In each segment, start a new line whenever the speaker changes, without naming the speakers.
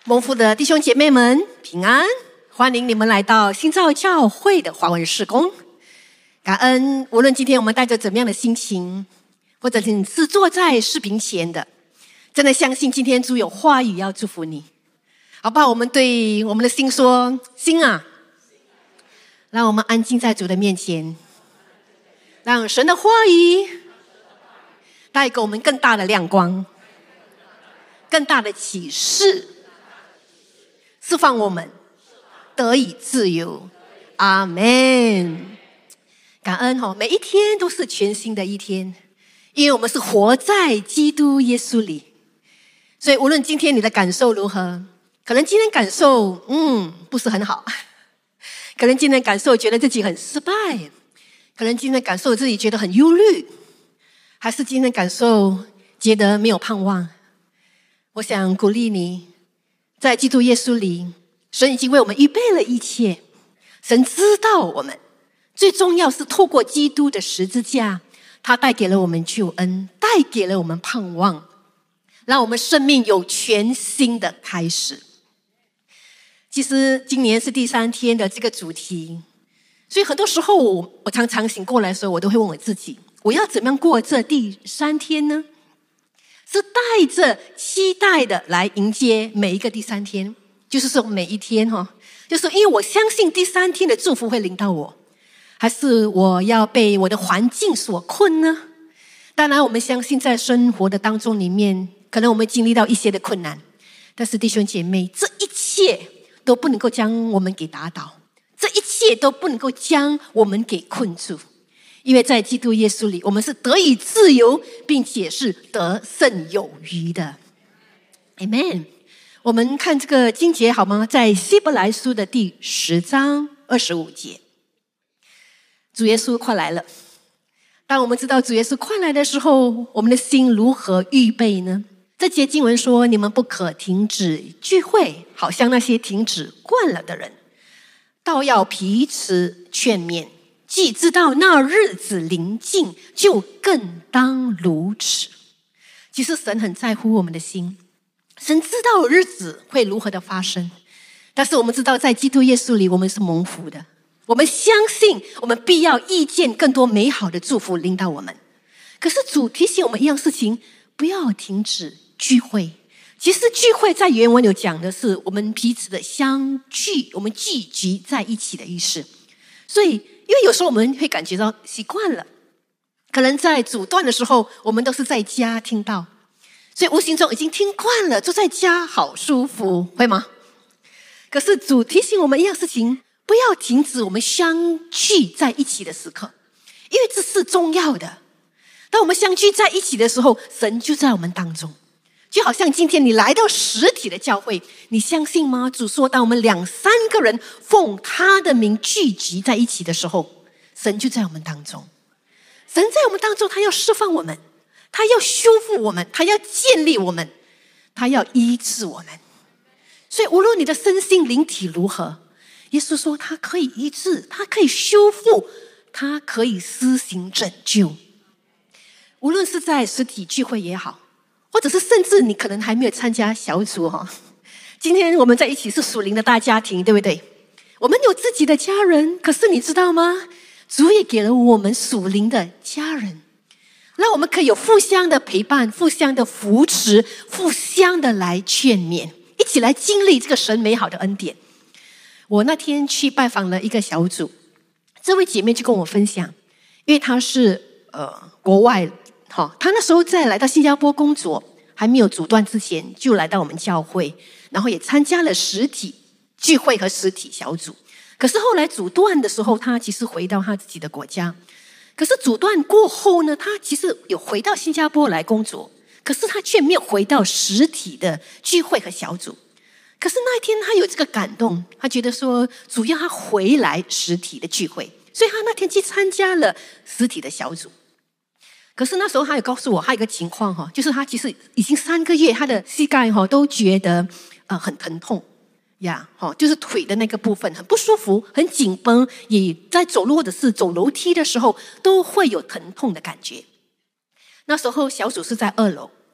蒙福的弟兄姐妹们平安，欢迎你们来到新造教会的华文事工。感恩，无论今天我们带着怎么样的心情，或者你是坐在视频前的，真的相信今天主有话语要祝福你，好不好？我们对我们的心说：心啊，让我们安静在主的面前，让神的话语带给我们更大的亮光，更大的启示，释放我们得以自由。阿们。感恩每一天都是全新的一天，因为我们是活在基督耶稣里。所以无论今天你的感受如何，可能今天感受不是很好，可能今天感受觉得自己很失败，可能今天感受自己觉得很忧虑，还是今天感受觉得没有盼望。我想鼓励你，在基督耶稣里，神已经为我们预备了一切。神知道我们，最重要是透过基督的十字架，他带给了我们救恩，带给了我们盼望，让我们生命有全新的开始。其实今年是第3天的这个主题，所以很多时候我常常醒过来的时候，我都会问我自己，我要怎么样过这第3天呢？是带着期待的来迎接每一个第3天，就是说每一天就是因为我相信第3天的祝福会临到我，还是我要被我的环境所困呢？当然我们相信在生活的当中里面，可能我们经历到一些的困难，但是弟兄姐妹，这一切都不能够将我们给打倒，这一切都不能够将我们给困住，因为在基督耶稣里，我们是得以自由，并且是得胜有余的。 Amen。 我们看这个经节好吗？在希伯来书的第10章25节，主耶稣快来了。当我们知道主耶稣快来的时候，我们的心如何预备呢？这节经文说，你们不可停止聚会，好像那些停止惯了的人，倒要彼此劝勉，既知道那日子临近，就更当如此。其实神很在乎我们的心，神知道日子会如何的发生，但是我们知道在基督耶稣里我们是蒙福的，我们相信我们必要遇见更多美好的祝福临到我们。可是主提醒我们一样事情，不要停止聚会。其实聚会在原文有讲的是我们彼此的相聚，我们聚集在一起的意思。所以因为有时候我们会感觉到习惯了，可能在主段的时候我们都是在家听到，所以无形中已经听惯了，坐在家好舒服，会吗？可是主提醒我们一样事情，不要停止我们相聚在一起的时刻，因为这是重要的。当我们相聚在一起的时候，神就在我们当中。就好像今天你来到实体的教会，你相信吗？主说当我们2-3个人奉他的名聚集在一起的时候，神就在我们当中。神在我们当中，他要释放我们，他要修复我们，他要建立我们，他要医治我们。所以无论你的身心灵体如何，耶稣说他可以医治，他可以修复，他可以施行拯救。无论是在实体聚会也好，或者是甚至你可能还没有参加小组今天我们在一起是属灵的大家庭，对不对？我们有自己的家人，可是你知道吗？主也给了我们属灵的家人，让我们可以有互相的陪伴，互相的扶持，互相的来劝勉，一起来经历这个神美好的恩典。我那天去拜访了一个小组，这位姐妹就跟我分享，因为她是国外她那时候在来到新加坡工作，还没有阻断之前就来到我们教会，然后也参加了实体聚会和实体小组。可是后来阻断的时候，她其实回到她自己的国家。可是阻断过后呢，她其实有回到新加坡来工作，可是她却没有回到实体的聚会和小组。可是那一天她有这个感动，她觉得说主要她回来实体的聚会，所以她那天去参加了实体的小组。可是那时候他有告诉我，还有一个情况就是他其实已经3个月，他的膝盖都觉得很疼痛呀，就是腿的那个部分很不舒服，很紧绷，也在走路或者是走楼梯的时候都会有疼痛的感觉。那时候小组是在2楼，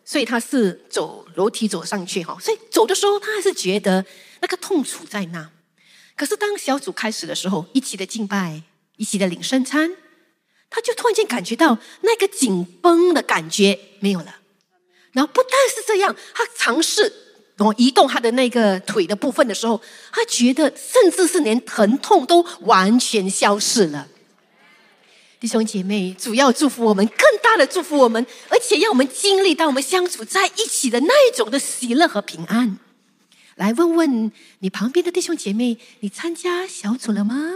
所以他是走楼梯走上去，所以走的时候他还是觉得那个痛楚在那。可是当小组开始的时候，一起的敬拜，一起的领圣餐，他就突然间感觉到那个紧绷的感觉没有了。然后不但是这样，他尝试移动他的那个腿的部分的时候，他觉得甚至是连疼痛都完全消失了。弟兄姐妹，主要祝福我们，更大的祝福我们，而且让我们经历到我们相处在一起的那一种的喜乐和平安。来问问你旁边的弟兄姐妹，你参加小组了吗？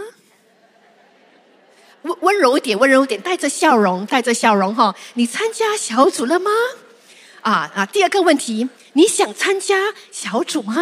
温柔一点，温柔一点，带着笑容，带着笑容哈。你参加小组了吗？第二个问题，你想参加小组吗？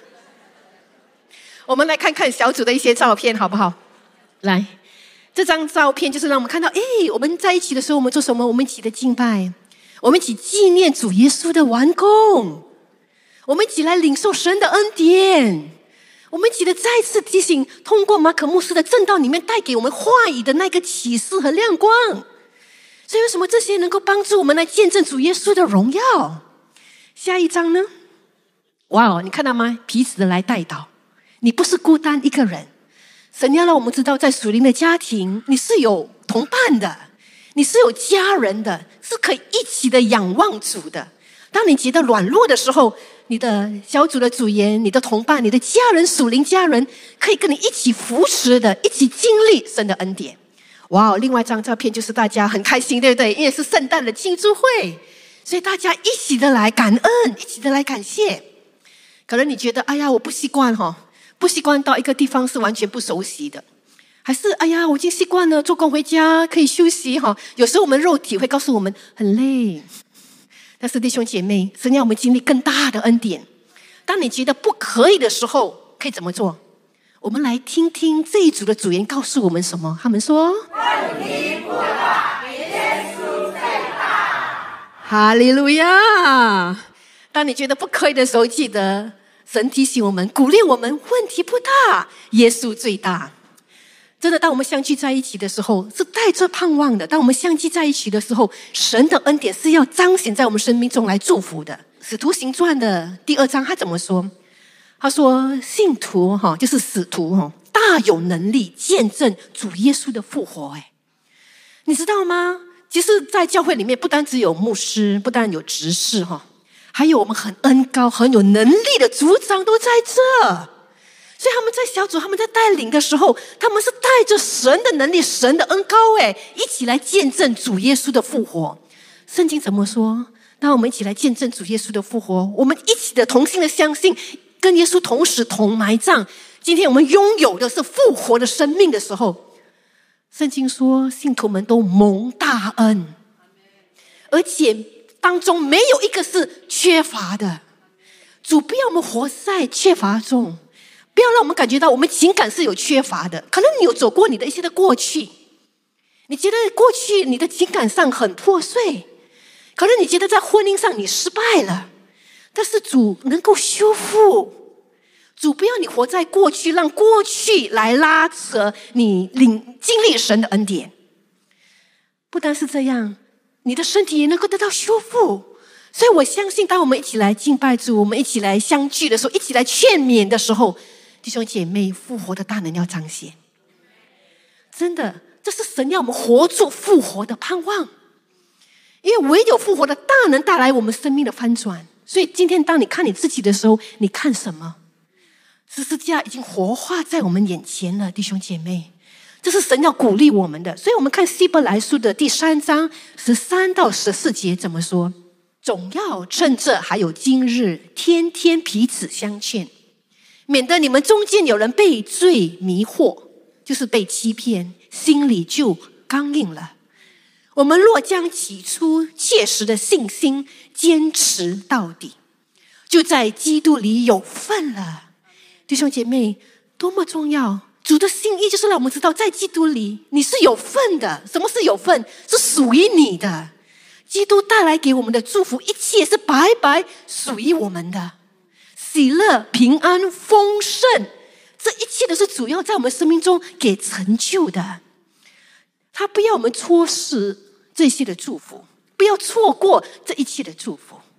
我们来看看小组的一些照片，好不好？来。这张照片就是让我们看到，我们在一起的时候，我们做什么？我们一起的敬拜，我们一起纪念主耶稣的完工，我们一起来领受神的恩典，我们一起的再次提醒，通过马可牧师的正道里面带给我们话语的那个启示和亮光。所以为什么这些能够帮助我们来见证主耶稣的荣耀？下一张呢？哇，你看到吗？彼此的来代祷，你不是孤单一个人。神要让我们知道，在属灵的家庭，你是有同伴的，你是有家人的，是可以一起的仰望主的。当你觉得软弱的时候，你的小组的组员、你的同伴、你的家人、属灵家人，可以跟你一起扶持的，一起经历神的恩典。哇，另外一张照片就是大家很开心，对不对？因为是圣诞的庆祝会，所以大家一起的来感恩，一起的来感谢。可能你觉得，我不习惯不习惯到一个地方是完全不熟悉的，还是我已经习惯了做工回家可以休息有时候我们肉体会告诉我们很累，但是弟兄姐妹，神要我们经历更大的恩典。当你觉得不可以的时候，可以怎么做？我们来听听这一组的组员告诉我们什么。他们说：问题不大，比耶稣最大。哈利路亚！当你觉得不可以的时候，记得神提醒我们，鼓励我们，问题不大，耶稣最大。真的，当我们相聚在一起的时候，是带着盼望的。当我们相聚在一起的时候，神的恩典是要彰显在我们生命中来祝福的。使徒行传的第2章，他怎么说？他说，信徒就是使徒大有能力见证主耶稣的复活。你知道吗？其实在教会里面，不单只有牧师，不单有执事还有我们很恩高、很有能力的组长都在这，所以他们在小组、他们在带领的时候，他们是带着神的能力、神的恩高，一起来见证主耶稣的复活。圣经怎么说？当我们一起来见证主耶稣的复活，我们一起的同心的相信，跟耶稣同死同埋葬，今天我们拥有的是复活的生命的时候，圣经说信徒们都蒙大恩，而且当中没有一个是缺乏的。主不要我们活在缺乏中，不要让我们感觉到我们情感是有缺乏的。可能你有走过你的一些的过去，你觉得过去你的情感上很破碎，可能你觉得在婚姻上你失败了，但是主能够修复。主不要你活在过去，让过去来拉扯你经历神的恩典。不单是这样，你的身体也能够得到修复。所以我相信，当我们一起来敬拜主，我们一起来相聚的时候，一起来劝勉的时候，弟兄姐妹，复活的大能要彰显。真的，这是神要我们活出复活的盼望。因为唯有复活的大能带来我们生命的翻转。所以今天当你看你自己的时候，你看什么？十字架已经活化在我们眼前了，弟兄姐妹，这是神要鼓励我们的。所以我们看希伯来书的第3章13到14节怎么说？总要趁着还有今日，天天彼此相劝，免得你们中间有人被罪迷惑，就是被欺骗，心里就刚硬了。我们若将起初切实的信心坚持到底，就在基督里有份了。弟兄姐妹，多么重要！主的心意就是让我们知道，在基督里你是有份的。什么是有份？是属于你的。基督带来给我们的祝福，一切是白白属于我们的。喜乐、平安、丰盛，这一切都是主要在我们生命中给成就的。他不要我们错失这些的祝福，不要错过这一切的祝福。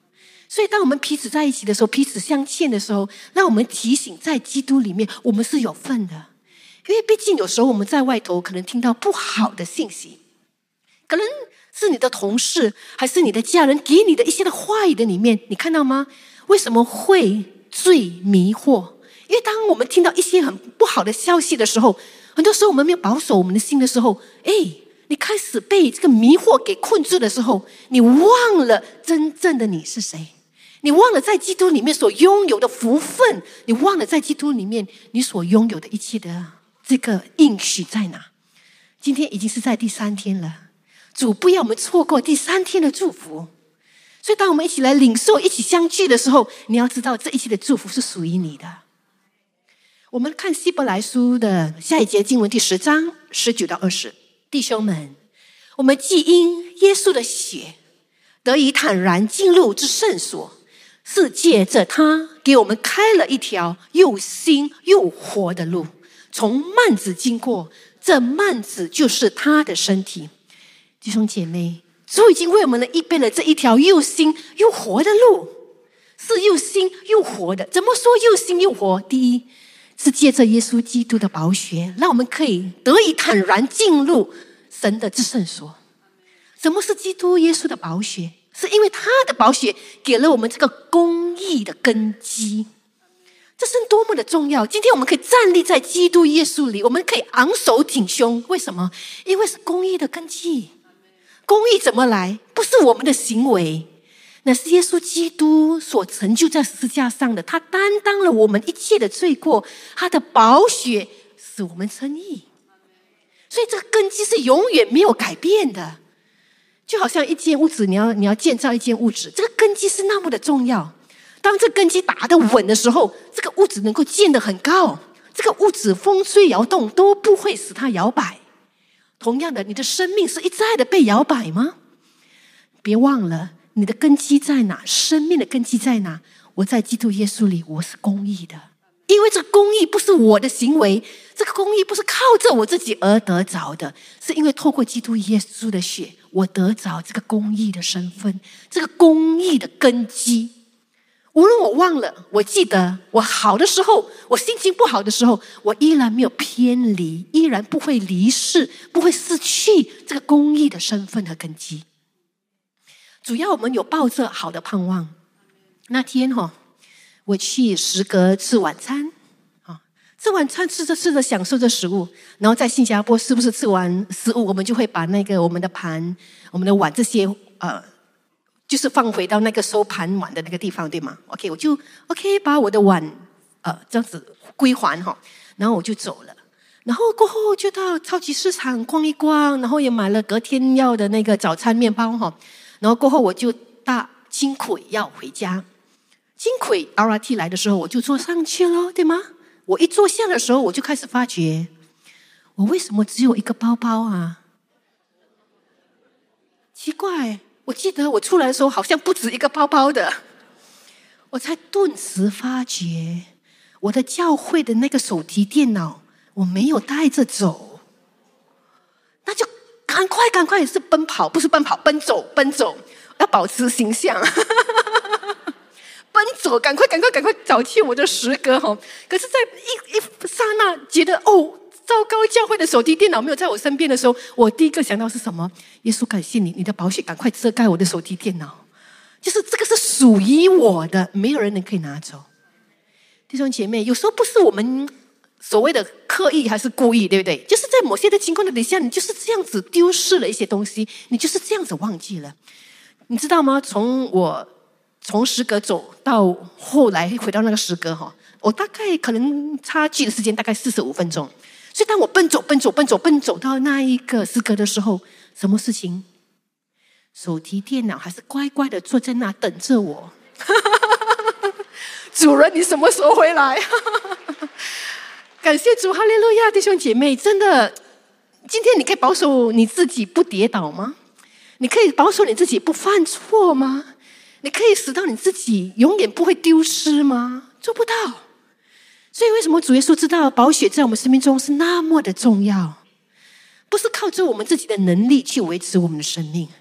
所以当我们彼此在一起的时候，彼此相欠的时候，让我们提醒在基督里面我们是有份的。因为毕竟有时候我们在外头可能听到不好的信息，可能是你的同事还是你的家人给你的一些的话语的里面，你看到吗？为什么会最迷惑？因为当我们听到一些很不好的消息的时候，很多时候我们没有保守我们的心的时候，你开始被这个迷惑给困住的时候，你忘了真正的你是谁，你忘了在基督里面所拥有的福分，你忘了在基督里面你所拥有的一切的这个应许在哪。今天已经是在第3天了，主不要我们错过第3天的祝福。所以当我们一起来领受，一起相聚的时候，你要知道这一切的祝福是属于你的。我们看希伯来书的下一节经文第10章19到20，弟兄们，我们既因耶稣的血得以坦然进入至圣所，是借着他给我们开了一条又新又活的路，从幔子经过，这幔子就是他的身体。弟兄姐妹，主已经为我们预备了这一条又新又活的路，是又新又活的。怎么说又新又活？第一，是借着耶稣基督的宝血，让我们可以得以坦然进入神的至圣所。什么是基督耶稣的宝血？是因为他的宝血给了我们这个公义的根基。这是多么的重要！今天我们可以站立在基督耶稣里，我们可以昂首挺胸。为什么？因为是公义的根基。公义怎么来？不是我们的行为，那是耶稣基督所成就在十字架上的。他担当了我们一切的罪过，他的宝血使我们称义。所以这个根基是永远没有改变的。就好像一间屋子，你要建造一间屋子，这个根基是那么的重要。当这根基打得稳的时候，这个屋子能够建得很高，这个屋子风吹摇动都不会使它摇摆。同样的，你的生命是一再的被摇摆吗？别忘了你的根基在哪，生命的根基在哪。我在基督耶稣里，我是公义的。因为这个公义不是我的行为，这个公义不是靠着我自己而得着的，是因为透过基督耶稣的血，我得着这个公义的身份，这个公义的根基。无论我忘了，我记得，我好的时候，我心情不好的时候，我依然没有偏离，依然不会离世，不会失去这个公义的身份和根基。主要我们有抱着好的盼望。那天我去食阁吃晚餐，吃晚餐吃着吃着享受着食物，然后在新加坡是不是吃完食物，我们就会把那个我们的盘、我们的碗这些就是放回到那个收盘碗的那个地方，对吗？ OK， 我就 OK 把我的碗这样子归还然后我就走了。然后过后就到超级市场逛一逛，然后也买了隔天要的那个早餐面包然后过后我就搭轻轨要回家。轻轨 RRT 来的时候，我就坐上去了，对吗？我一坐下的时候，我就开始发觉，我为什么只有一个包包啊？奇怪，我记得我出来的时候好像不止一个包包的。我才顿时发觉，我的教会的那个手提电脑我没有带着走，那就赶快是奔跑，不是奔跑，奔走，要保持形象。奔走，赶快找去我的食阁可是在一刹那觉得糟糕，教会的手提电脑没有在我身边的时候，我第一个想到是什么？耶稣，感谢你，你的宝血赶快遮盖我的手提电脑，就是这个是属于我的，没有人能可以拿走。弟兄姐妹，有时候不是我们所谓的刻意还是故意，对不对？就是在某些的情况的底下，你就是这样子丢失了一些东西，你就是这样子忘记了。你知道吗？从食阁走到后来回到那个食阁我大概可能差距的时间大概45分钟。所以当我奔走到那一个食阁的时候，什么事情？手提电脑还是乖乖的坐在那等着我。主人，你什么时候回来？感谢主，哈利路亚！弟兄姐妹，真的，今天你可以保守你自己不跌倒吗？你可以保守你自己不犯错吗？你可以使到你自己永远不会丢失吗？做不到。所以为什么主耶稣知道宝血在我们生命中是那么的重要？不是靠着我们自己的能力去维持我们的生命，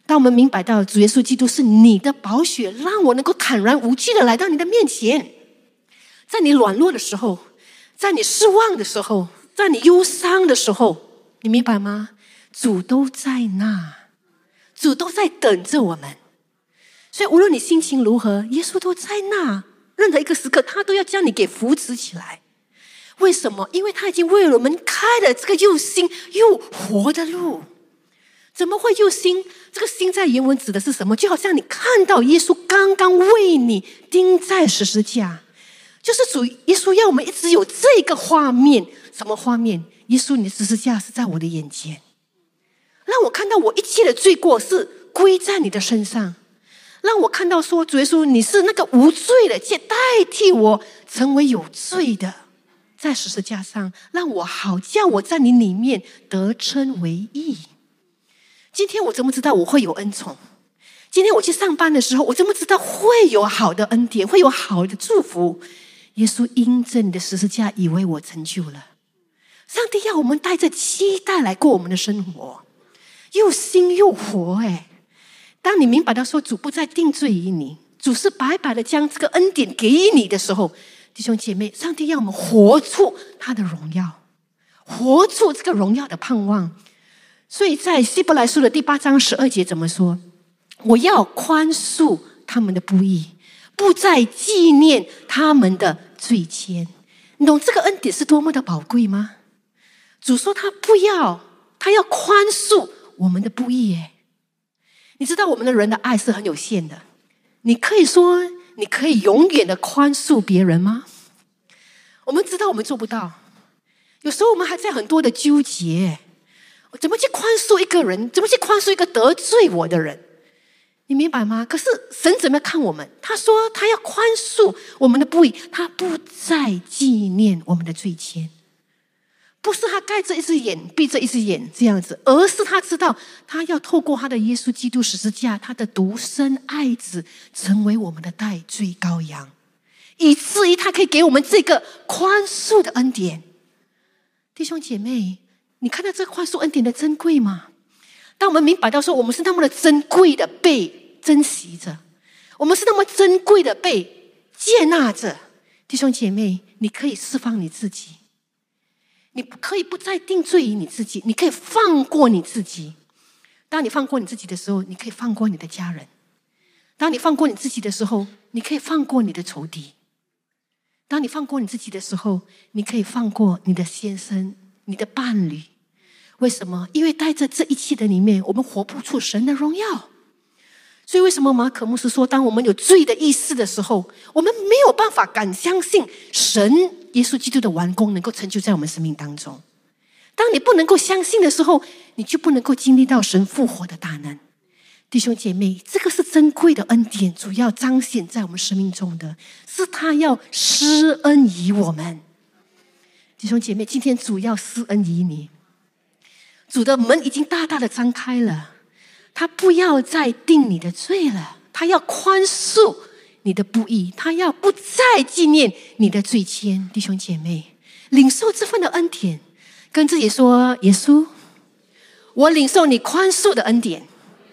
当我们明白到主耶稣基督是你的宝血，让我能够坦然无惧的来到你的面前，在你软弱的时候，在你失望的时候，在你忧伤的时候，你明白吗？主都在那，主都在等着我们。所以无论你心情如何，耶稣都在那，任何一个时刻他都要将你给扶持起来。为什么？因为他已经为我们开了这个又新又活的路。怎么会又新？这个新在原文指的是什么？就好像你看到耶稣刚刚为你钉在十字架，就是主耶稣要我们一直有这个画面。什么画面？耶稣，你的十字架是在我的眼前，让我看到我一切的罪过是归在你的身上，让我看到说，主耶稣，你是那个无罪的，且代替我成为有罪的，在十字架上，让我好叫我在你里面得称为义。今天我怎么知道我会有恩宠？今天我去上班的时候，我怎么知道会有好的恩典，会有好的祝福？耶稣因着你的十字架已为我成就了。上帝要我们带着期待来过我们的生活，又新又活。当你明白到说主不再定罪于你，主是白白的将这个恩典给予你的时候，弟兄姐妹，上帝要我们活出他的荣耀，活出这个荣耀的盼望。所以在希伯来书的第8章12节怎么说？我要宽恕他们的不义，不再纪念他们的罪愆。你懂这个恩典是多么的宝贵吗？主说他不要，他要宽恕我们的不义。你知道我们的人的爱是很有限的，你可以说你可以永远的宽恕别人吗？我们知道我们做不到，有时候我们还在很多的纠结，怎么去宽恕一个人，怎么去宽恕一个得罪我的人，你明白吗？可是神怎么看我们？他说他要宽恕我们的不义，他不再纪念我们的罪愆。不是他盖着一只眼闭着一只眼这样子，而是他知道他要透过他的耶稣基督十字架，他的独生爱子成为我们的代罪羔羊，以至于他可以给我们这个宽恕的恩典。弟兄姐妹，你看到这个宽恕恩典的珍贵吗？当我们明白到说我们是那么的珍贵的被珍惜着，我们是那么珍贵的被接纳着，弟兄姐妹，你可以释放你自己，你可以不再定罪于你自己，你可以放过你自己。当你放过你自己的时候，你可以放过你的家人。当你放过你自己的时候，你可以放过你的仇敌。当你放过你自己的时候，你可以放过你的先生，你的伴侣。为什么？因为带着这一切的里面，我们活不出神的荣耀。所以为什么马可牧师说，当我们有罪的意识的时候，我们没有办法敢相信神耶稣基督的完工能够成就在我们生命当中。当你不能够相信的时候，你就不能够经历到神复活的大能。弟兄姐妹，这个是珍贵的恩典，主要彰显在我们生命中的，是他要施恩于我们。弟兄姐妹，今天主要施恩于你，主的门已经大大的张开了，他不要再定你的罪了，他要宽恕你的不义，他要不再纪念你的罪愆。弟兄姐妹，领受这份的恩典，跟自己说，耶稣，我领受你宽恕的恩典，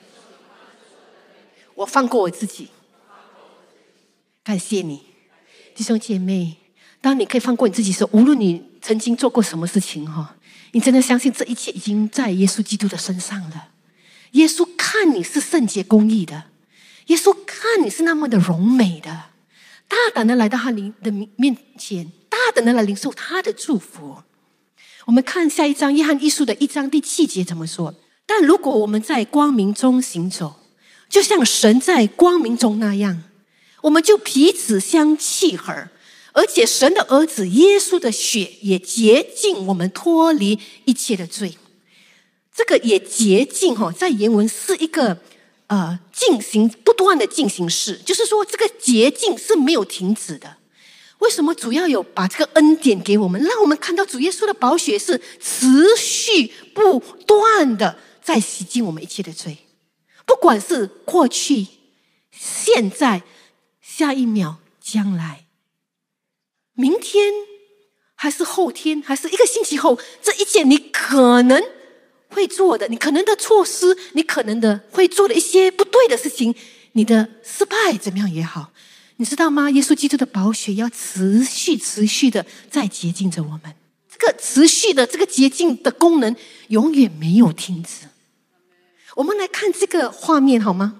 我放过我自己，感谢你。弟兄姐妹，当你可以放过你自己的时候，无论你曾经做过什么事情，你真的相信这一切已经在耶稣基督的身上了。耶稣看你是圣洁公义的，耶稣看你是那么的荣美的，大胆的来到他的面前，大胆的来领受他的祝福。我们看下一章，约翰一书的1章第7节怎么说？但如果我们在光明中行走，就像神在光明中那样，我们就彼此相契合，而且神的儿子耶稣的血也洁净我们，脱离一切的罪。这个也洁净在原文是一个进行不断的进行式，就是说这个洁净是没有停止的。为什么主要有把这个恩典给我们，让我们看到主耶稣的宝血是持续不断的在洗净我们一切的罪，不管是过去、现在、下一秒、将来、明天还是后天，还是1个星期后，这一切你可能会做的，你可能的错失，你可能的会做的一些不对的事情，你的失败怎么样也好，你知道吗？耶稣基督的宝血要持续的在洁净着我们，这个持续的这个洁净的功能永远没有停止。我们来看这个画面好吗？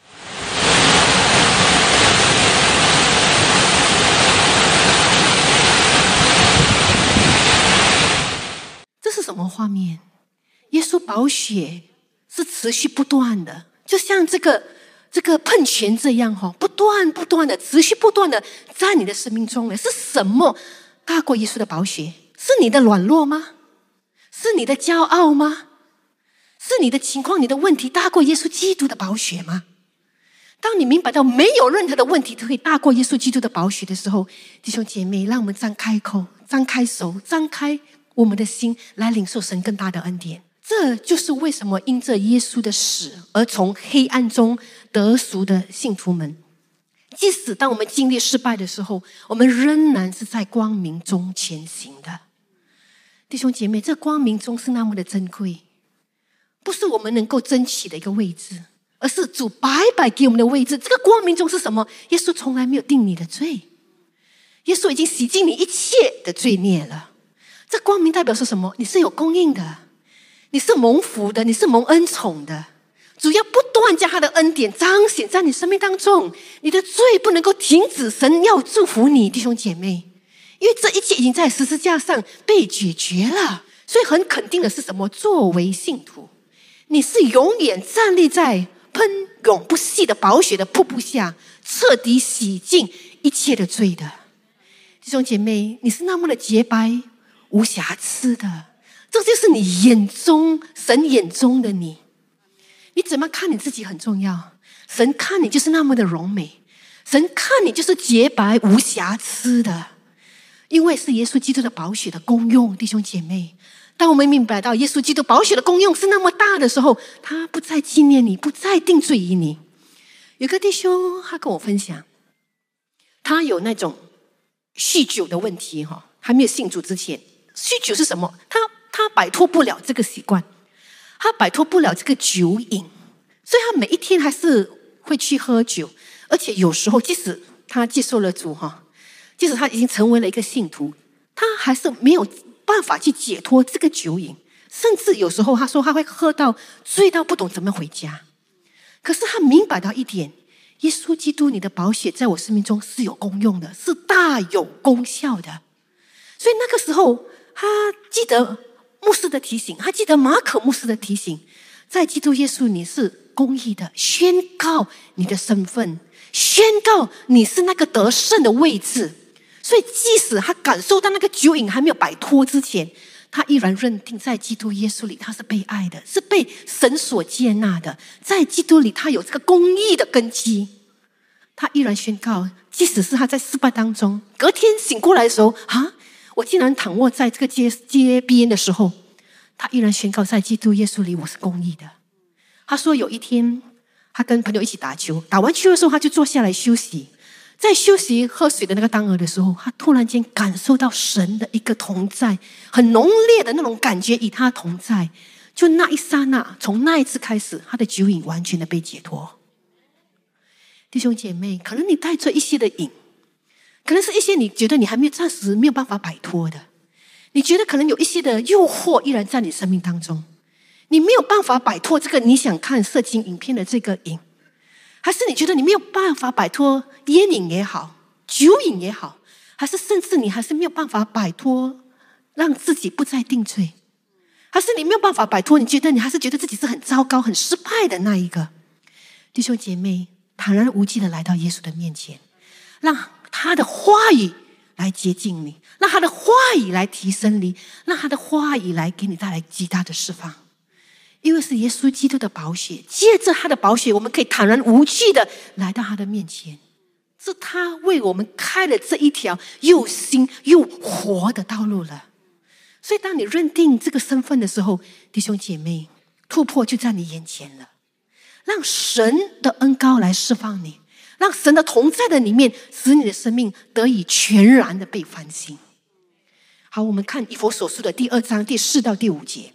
这是什么画面？耶稣宝血是持续不断的，就像这个喷泉这样不断的持续不断的在你的生命中。是什么大过耶稣的宝血？是你的软弱吗？是你的骄傲吗？是你的情况，你的问题大过耶稣基督的宝血吗？当你明白到没有任何的问题都可以大过耶稣基督的宝血的时候，弟兄姐妹，让我们张开口，张开手，张开我们的心来领受神更大的恩典。这就是为什么因着耶稣的死而从黑暗中得赎的信徒们，即使当我们经历失败的时候，我们仍然是在光明中前行的。弟兄姐妹，这光明中是那么的珍贵，不是我们能够争取的一个位置，而是主白白给我们的位置。这个光明中是什么？耶稣从来没有定你的罪，耶稣已经洗净你一切的罪孽了。这光明代表是什么？你是有供应的，你是蒙福的，你是蒙恩宠的。主要不断将他的恩典彰显在你生命当中，你的罪不能够停止，神要祝福你，弟兄姐妹，因为这一切已经在十字架上被解决了。所以很肯定的是什么？作为信徒，你是永远站立在喷涌不息的宝血的瀑布下，彻底洗净一切的罪的。弟兄姐妹，你是那么的洁白无瑕疵的，这就是你眼中神眼中的你。你怎么看你自己很重要，神看你就是那么的荣美，神看你就是洁白无瑕疵的，因为是耶稣基督的宝血的功用。弟兄姐妹，当我们明白到耶稣基督宝血的功用是那么大的时候，他不再纪念你，不再定罪于你。有个弟兄他跟我分享，他有那种酗酒的问题，还没有信主之前，酗酒是什么？他摆脱不了这个习惯，他摆脱不了这个酒瘾，所以他每一天还是会去喝酒。而且有时候即使他接受了主，即使他已经成为了一个信徒，他还是没有办法去解脱这个酒瘾，甚至有时候他说他会喝到醉到不懂怎么回家。可是他明白到一点，耶稣基督你的宝血在我生命中是有功用的，是大有功效的。所以那个时候他记得牧师的提醒，他记得马可牧师的提醒，在基督耶稣你是公义的，宣告你的身份，宣告你是那个得胜的位置。所以即使他感受到那个酒瘾还没有摆脱之前，他依然认定在基督耶稣里他是被爱的，是被神所接纳的，在基督里他有这个公义的根基。他依然宣告，即使是他在失败当中，隔天醒过来的时候，我竟然躺卧在这个街边的时候，他依然宣告在基督耶稣里我是公义的。他说有一天他跟朋友一起打球，打完球的时候他就坐下来休息，在休息喝水的那个当儿的时候，他突然间感受到神的一个同在，很浓烈的那种感觉与他同在。就那一刹那，从那一次开始，他的酒瘾完全的被解脱。弟兄姐妹，可能你带着一些的瘾，可能是一些你觉得你还没有暂时没有办法摆脱的，你觉得可能有一些的诱惑依然在你生命当中，你没有办法摆脱这个你想看色情影片的这个瘾，还是你觉得你没有办法摆脱烟瘾也好，酒瘾也好，还是甚至你还是没有办法摆脱让自己不再定罪，还是你没有办法摆脱，你觉得你还是觉得自己是很糟糕很失败的那一个。弟兄姐妹，坦然无忌的来到耶稣的面前，让他的话语来洁净你，让他的话语来提升你，让他的话语来给你带来极大的释放。因为是耶稣基督的宝血，借着他的宝血，我们可以坦然无惧的来到他的面前，是他为我们开了这一条又新又活的道路了。所以当你认定这个身份的时候，弟兄姐妹，突破就在你眼前了。让神的恩膏来释放你，让神的同在的里面，使你的生命得以全然的被翻新。好，我们看以弗所书的第2章第4到第5节。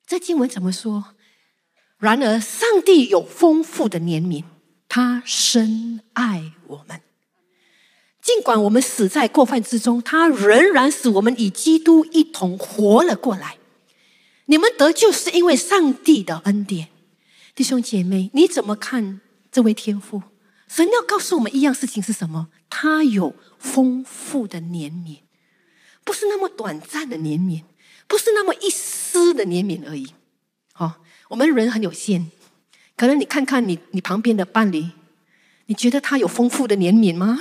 这经文怎么说？然而上帝有丰富的怜悯，他深爱我们。尽管我们死在过犯之中，他仍然使我们与基督一同活了过来。你们得救是因为上帝的恩典。弟兄姐妹，你怎么看这位天父？神要告诉我们一样事情是什么？他有丰富的怜悯，不是那么短暂的怜悯，不是那么一丝的怜悯而已。我们人很有限，可能你看看你旁边的伴侣，你觉得他有丰富的怜悯吗？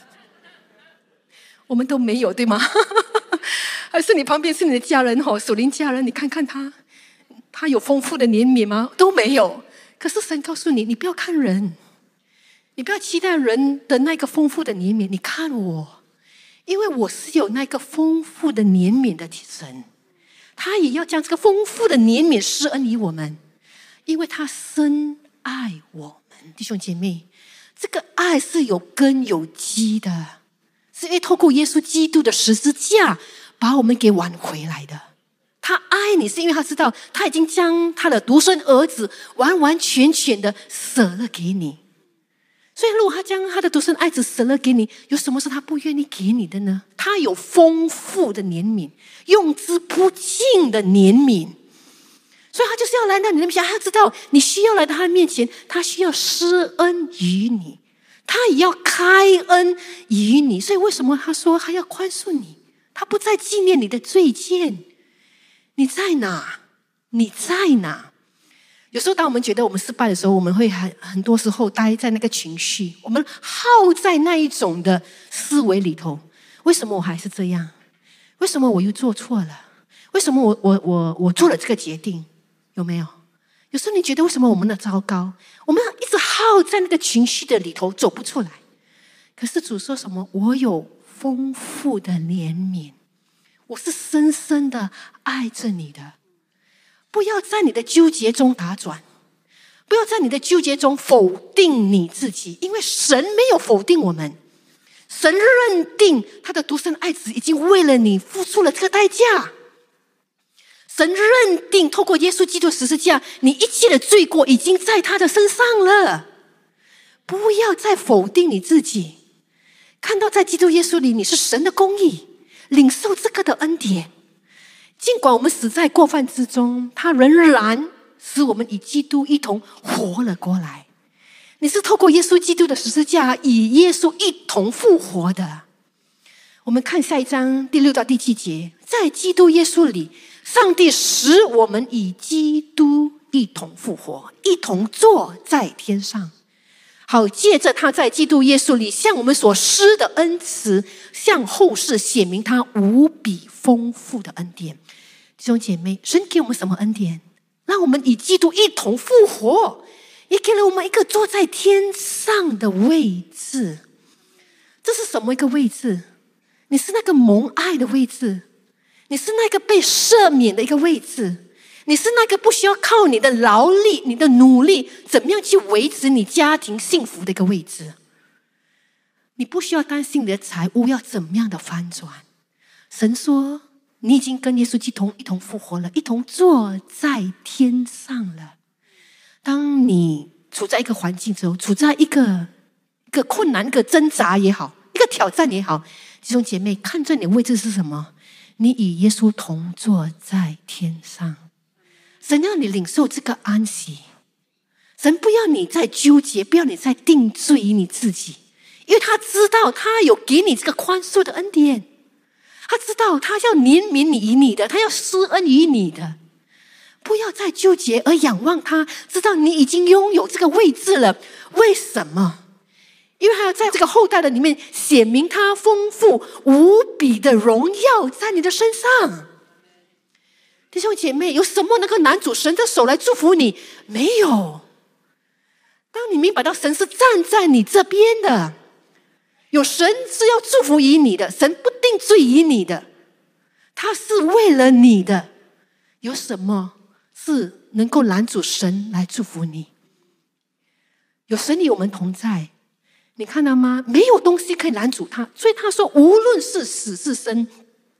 我们都没有，对吗？还是你旁边是你的家人，属灵家人，你看看他有丰富的怜悯吗？都没有。可是神告诉你，你不要看人，你不要期待人的那个丰富的怜悯，你看我，因为我是有那个丰富的怜悯的神，他也要将这个丰富的怜悯施恩于我们，因为他深爱我们。弟兄姐妹，这个爱是有根有基的，是因为透过耶稣基督的十字架把我们给挽回来的。他爱你是因为他知道他已经将他的独生儿子完完全全的舍了给你。所以如果他将他的独生爱子舍了给你，有什么是他不愿意给你的呢？他有丰富的怜悯，用之不尽的怜悯，所以他就是要来到你的面前。他知道你需要来到他的面前，他需要施恩于你，他也要开恩于你。所以为什么他说他要宽恕你？他不再纪念你的罪愆。你在哪？你在哪？有时候当我们觉得我们失败的时候，我们会很多时候待在那个情绪，我们耗在那一种的思维里头。为什么我还是这样？为什么我又做错了？为什么我做了这个决定？有没有？有时候你觉得为什么我们的糟糕？我们一直耗在那个情绪的里头，走不出来。可是主说什么？我有丰富的怜悯，我是深深的爱着你的。不要在你的纠结中打转，不要在你的纠结中否定你自己，因为神没有否定我们，神认定他的独生爱子已经为了你付出了这个代价。神认定透过耶稣基督十字架，你一切的罪过已经在他的身上了。不要再否定你自己，看到在基督耶稣里你是神的公义，领受这个的恩典。尽管我们死在过犯之中，他仍然使我们与基督一同活了过来。你是透过耶稣基督的十字架与耶稣一同复活的。我们看下一章第6到第7节，在基督耶稣里，上帝使我们与基督一同复活，一同坐在天上，好借着他在基督耶稣里向我们所施的恩慈，向后世显明他无比丰富的恩典。弟兄姐妹，神给我们什么恩典？让我们与基督一同复活，也给了我们一个坐在天上的位置。这是什么一个位置？你是那个蒙爱的位置，你是那个被赦免的一个位置，你是那个不需要靠你的劳力、你的努力怎么样去维持你家庭幸福的一个位置。你不需要担心你的财务要怎么样的翻转。神说你已经跟耶稣基督一同复活了，一同坐在天上了。当你处在一个环境中，处在一个困难、一个挣扎也好，一个挑战也好，弟兄姐妹，看着你的位置是什么？你与耶稣同坐在天上。神要你领受这个安息，神不要你再纠结，不要你再定罪于你自己，因为他知道他有给你这个宽恕的恩典，他知道他要怜悯你的，他要施恩于你的。不要再纠结，而仰望他，知道你已经拥有这个位置了。为什么？因为他要在这个后代的里面显明他丰富无比的荣耀在你的身上。弟兄姐妹，有什么能够拦阻神的手来祝福你？没有。当你明白到神是站在你这边的，有神是要祝福于你的，神不定罪于你的，他是为了你的。有什么是能够拦阻神来祝福你？有神与我们同在，你看到吗？没有东西可以拦阻他。所以他说无论是死是生，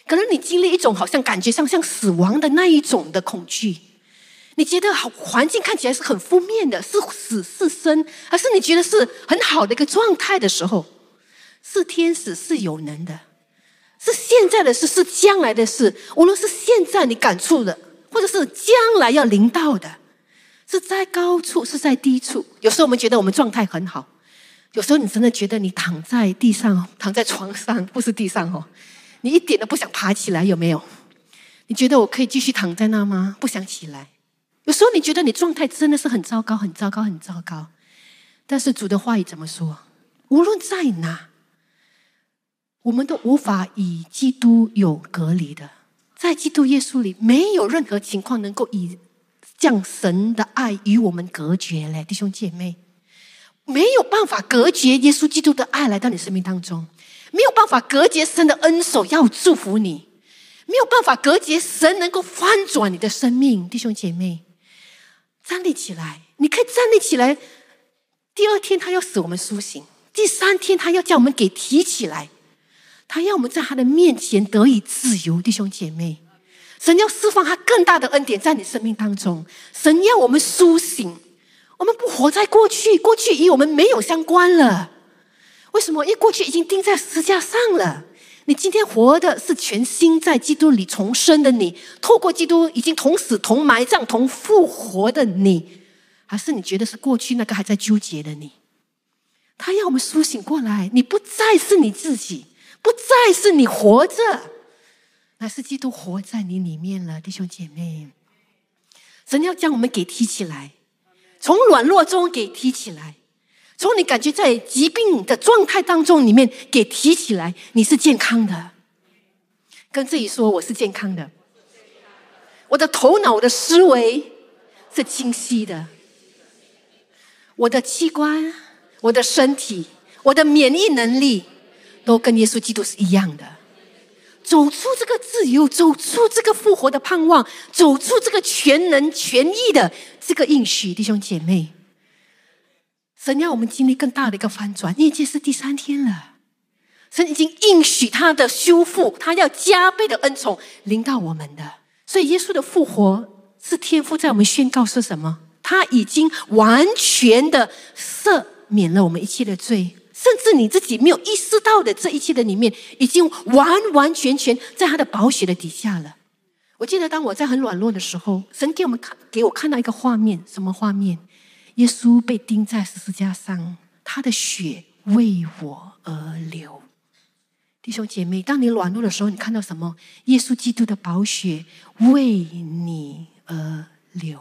可能你经历一种好像感觉上像死亡的那一种的恐惧，你觉得环境看起来是很负面的，是死是生，还是你觉得是很好的一个状态的时候，是天使，是有能的，是现在的事，是将来的事。无论是现在你感触的，或者是将来要临到的，是在高处，是在低处。有时候我们觉得我们状态很好，有时候你真的觉得你躺在地上，躺在床上，不是地上哦，你一点都不想爬起来，有没有？你觉得我可以继续躺在那吗？不想起来。有时候你觉得你状态真的是很糟糕，很糟糕，很糟糕。但是主的话语怎么说？无论在哪，我们都无法与基督有隔离的。在基督耶稣里，没有任何情况能够以将神的爱与我们隔绝嘞，弟兄姐妹，没有办法隔绝耶稣基督的爱来到你生命当中，没有办法隔绝神的恩手要祝福你，没有办法隔绝神能够翻转你的生命。弟兄姐妹，站立起来，你可以站立起来。第二天他要使我们苏醒，第三天他要叫我们给提起来，他要我们在他的面前得以自由。弟兄姐妹，神要释放他更大的恩典在你生命当中，神要我们苏醒，我们不活在过去，过去与我们没有相关了。为什么？因为过去已经钉在十字架上了。你今天活的是全新在基督里重生的你，透过基督已经同死同埋葬同复活的你，还是你觉得是过去那个还在纠结的你？他要我们苏醒过来，你不再是你自己，不再是你活着，乃是基督活在你里面了。弟兄姐妹，神要将我们给提起来，从软弱中给提起来，从你感觉在疾病的状态当中里面给提起来，你是健康的。跟自己说，我是健康的，我的头脑，我的思维是清晰的，我的器官，我的身体，我的免疫能力都跟耶稣基督是一样的。走出这个自由，走出这个复活的盼望，走出这个全能全意的这个应许。弟兄姐妹，神要我们经历更大的一个翻转，已经是第三天了。神已经应许他的修复，他要加倍的恩宠临到我们的。所以耶稣的复活是天父在我们宣告是什么？他已经完全的赦免了我们一切的罪，甚至你自己没有意识到的这一切的里面，已经完完全全在他的宝血的底下了。我记得当我在很软弱的时候，神给我看到一个画面。什么画面？耶稣被钉在十字架上，他的血为我而流。弟兄姐妹，当你软弱的时候，你看到什么？耶稣基督的宝血为你而流。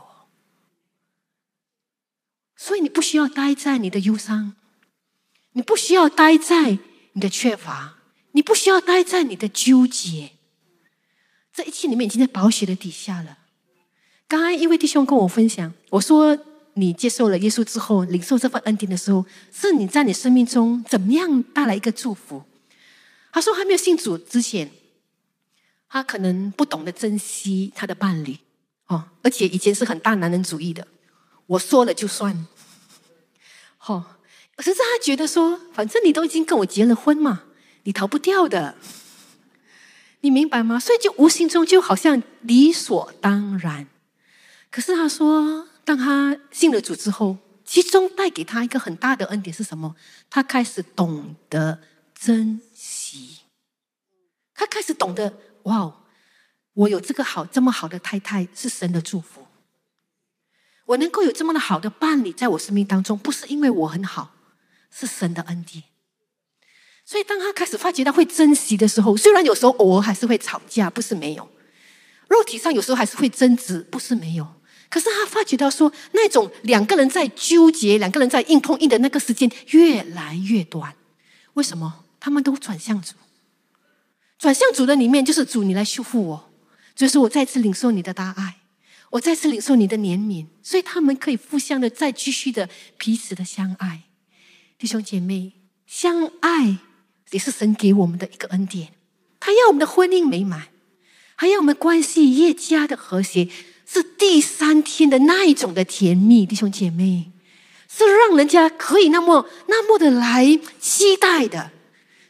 所以你不需要待在你的忧伤，你不需要待在你的缺乏，你不需要待在你的纠结，这一切里面已经在宝血的底下了。刚刚一位弟兄跟我分享，我说你接受了耶稣之后，领受这份恩典的时候，是你在你生命中怎么样带来一个祝福？他说还没有信主之前，他可能不懂得珍惜他的伴侣，而且以前是很大男人主义的，我说了就算。可是他觉得说，反正你都已经跟我结了婚嘛，你逃不掉的，你明白吗？所以就无形中就好像理所当然。可是他说，当他信了主之后，其中带给他一个很大的恩典是什么？他开始懂得珍惜，他开始懂得，哇，我有这么好的太太是神的祝福，我能够有这么好的伴侣在我生命当中，不是因为我很好，是神的恩典。所以当他开始发觉到会珍惜的时候，虽然有时候偶尔还是会吵架，不是没有，肉体上有时候还是会争执，不是没有，可是他发觉到说，那种两个人在纠结，两个人在硬碰硬的那个时间越来越短。为什么？他们都转向主，转向主的里面就是主，你来修复我，就是我再次领受你的大爱，我再次领受你的怜悯，所以他们可以互相的再继续的彼此的相爱。弟兄姐妹，相爱也是神给我们的一个恩典，他要我们的婚姻美满，还要我们关系越加的和谐，是第三天的那一种的甜蜜。弟兄姐妹，是让人家可以那么的来期待的。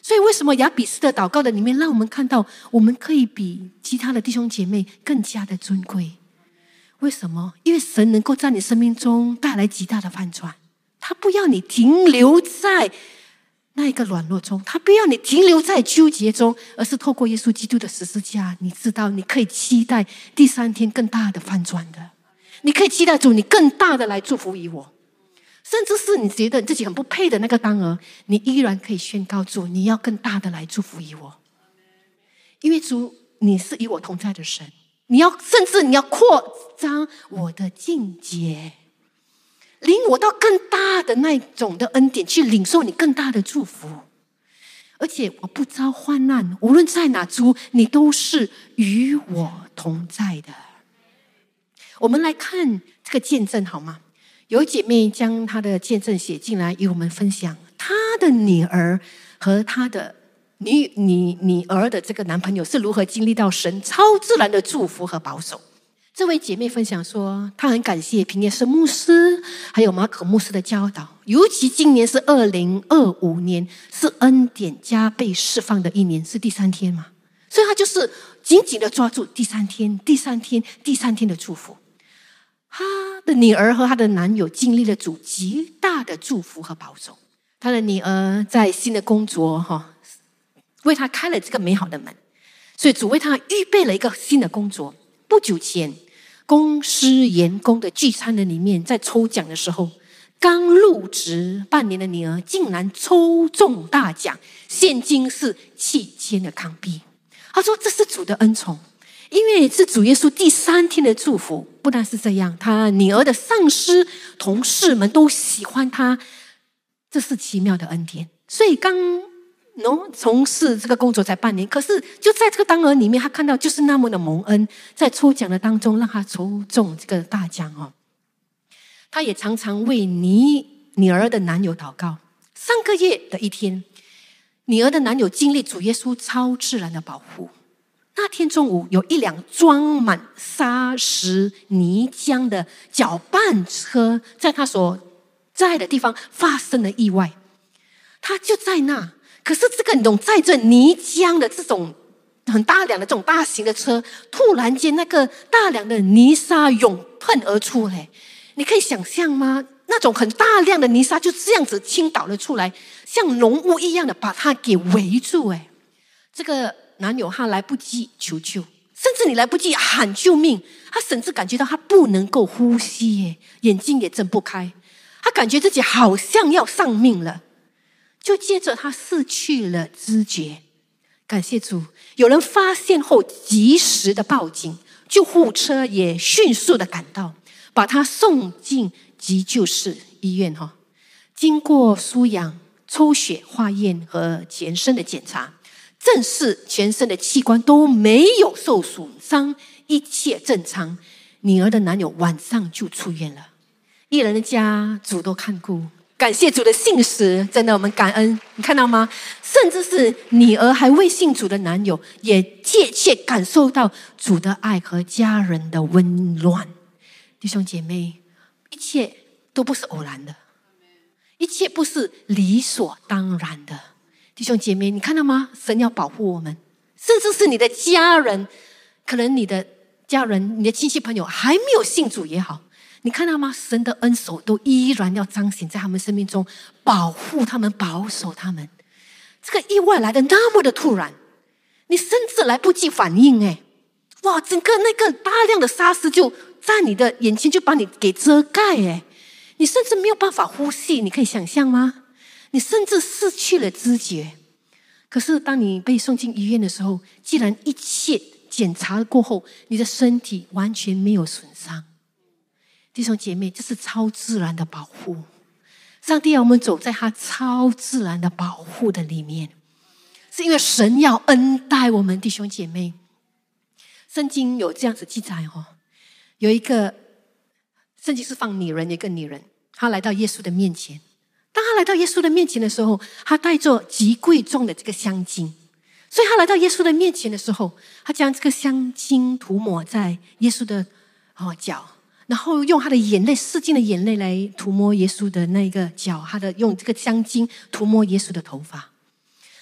所以为什么雅比斯的祷告的里面让我们看到我们可以比其他的弟兄姐妹更加的尊贵？为什么？因为神能够在你生命中带来极大的翻转，他不要你停留在那一个软弱中，他不要你停留在纠结中，而是透过耶稣基督的十字架，你知道你可以期待第三天更大的翻转的，你可以期待主你更大的来祝福于我，甚至是你觉得你自己很不配的那个当儿，你依然可以宣告主你要更大的来祝福于我，因为主你是与我同在的神，甚至你要扩张我的境界，领我到更大的那种的恩典，去领受你更大的祝福。而且我不遭患难，无论在哪，主你都是与我同在的。我们来看这个见证好吗？有姐妹将她的见证写进来与我们分享，她的女儿和她的女儿的这个男朋友是如何经历到神超自然的祝福和保守。这位姐妹分享说，她很感谢平耶圣牧师还有马可牧师的教导，尤其今年是2025年，是恩典加倍释放的一年，是第3天嘛，所以她就是紧紧的抓住第3天的祝福。她的女儿和她的男友经历了主极大的祝福和保守，她的女儿在新的工作为她开了这个美好的门，所以主为她预备了一个新的工作。不久前公司员工的聚餐的里面，在抽奖的时候，刚入职半年的女儿竟然抽中大奖，现金是7000的港币。她说这是主的恩宠，因为是主耶稣第3天的祝福。不但是这样，她女儿的上司同事们都喜欢她，这是奇妙的恩典。所以刚从事这个工作才半年，可是就在这个当儿里面，他看到就是那么的蒙恩，在抽奖的当中让他抽中这个大奖他也常常为女儿的男友祷告。上个月的一天，女儿的男友经历主耶稣超自然的保护。那天中午，有一辆装满沙石泥浆的搅拌车在他所在的地方发生了意外，他就在那。可是这个载着泥浆的这种很大辆的这种大型的车，突然间那个大量的泥沙涌喷而出嘞，你可以想象吗？那种很大量的泥沙就这样子倾倒了出来，像浓雾一样的把它给围住这个男友他来不及求救，甚至你来不及喊救命，他甚至感觉到他不能够呼吸眼睛也睁不开，他感觉自己好像要丧命了。就接着他失去了知觉，感谢主，有人发现后及时的报警，救护车也迅速的赶到，把他送进急救室医院经过输氧、抽血、化验和全身的检查，证实全身的器官都没有受损伤，一切正常。女儿的男友晚上就出院了，一人的家主都看顾。感谢主的信实，真的我们感恩，你看到吗？甚至是女儿还未信主的男友，也切切感受到主的爱和家人的温暖。弟兄姐妹，一切都不是偶然的，一切不是理所当然的。弟兄姐妹，你看到吗？神要保护我们，甚至是你的家人，可能你的家人、你的亲戚朋友还没有信主也好，你看到吗？神的恩手都依然要彰显在他们生命中，保护他们，保守他们。这个意外来的那么的突然，你甚至来不及反应哇，整个那个大量的沙石就在你的眼前就把你给遮盖你甚至没有办法呼吸，你可以想象吗？你甚至失去了知觉。可是当你被送进医院的时候，既然一切检查过后，你的身体完全没有损伤。弟兄姐妹，这是超自然的保护。上帝要我们走在他超自然的保护的里面，是因为神要恩待我们。弟兄姐妹，圣经有这样子记载有一个圣经是放女人，一个女人，她来到耶稣的面前。当她来到耶稣的面前的时候，她带着极贵重的这个香精，所以她来到耶稣的面前的时候，她将这个香精涂抹在耶稣的脚，然后用他的眼泪，湿尽的眼泪来涂抹耶稣的那个脚，用这个香精涂抹耶稣的头发。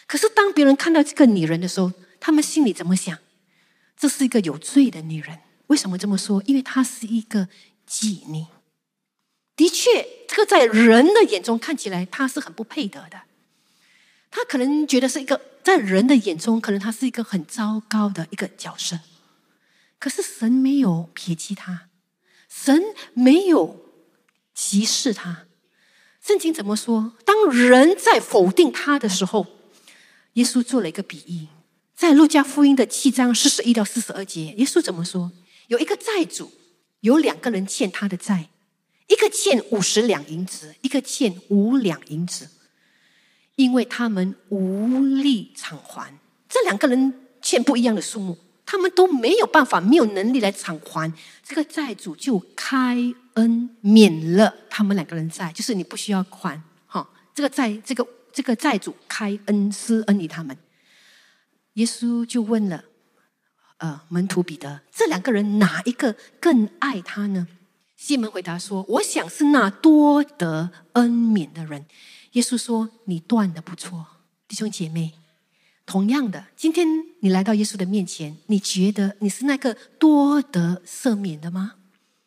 可是当别人看到这个女人的时候，他们心里怎么想？这是一个有罪的女人。为什么这么说？因为她是一个妓女。的确，这个在人的眼中看起来她是很不配得的。她可能觉得是一个，在人的眼中可能她是一个很糟糕的一个角色。可是神没有撇弃她，神没有歧视她。圣经怎么说？当人在否定她的时候，耶稣做了一个比喻。在路加福音的7章41到42节，耶稣怎么说？有一个债主，有2个人欠他的债，一个欠50两银子，一个欠5两银子，因为他们无力偿还。这2个人欠不一样的数目，他们都没有办法，没有能力来偿还。这个债主就开恩免了他们2个人债，就是你不需要还。这个债主开恩施恩于他们。耶稣就问了门徒彼得，这2个人哪一个更爱他呢？西门回答说，我想是那多得恩免的人。耶稣说，你断得不错。弟兄姐妹，同样的，今天你来到耶稣的面前，你觉得你是那个多得赦免的吗？